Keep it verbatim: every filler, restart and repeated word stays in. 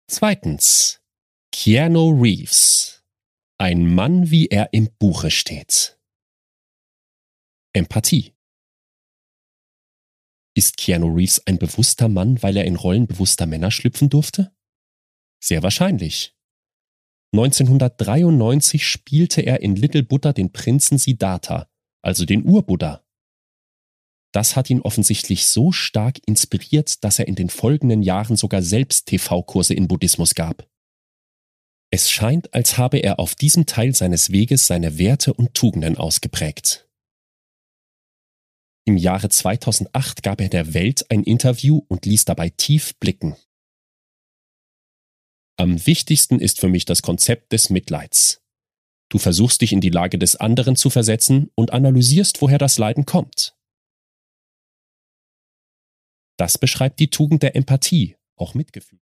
Zweitens. Keanu Reeves. Ein Mann, wie er im Buche steht. Empathie. Ist Keanu Reeves ein bewusster Mann, weil er in Rollen bewusster Männer schlüpfen durfte? Sehr wahrscheinlich. neunzehnhundertdreiundneunzig spielte er in Little Buddha den Prinzen Siddhartha, also den Ur-Buddha. Das hat ihn offensichtlich so stark inspiriert, dass er in den folgenden Jahren sogar selbst T V-Kurse in Buddhismus gab. Es scheint, als habe er auf diesem Teil seines Weges seine Werte und Tugenden ausgeprägt. Im Jahre zweitausendacht gab er der Welt ein Interview und ließ dabei tief blicken. Am wichtigsten ist für mich das Konzept des Mitleids. Du versuchst dich in die Lage des anderen zu versetzen und analysierst, woher das Leiden kommt. Das beschreibt die Tugend der Empathie, auch Mitgefühl.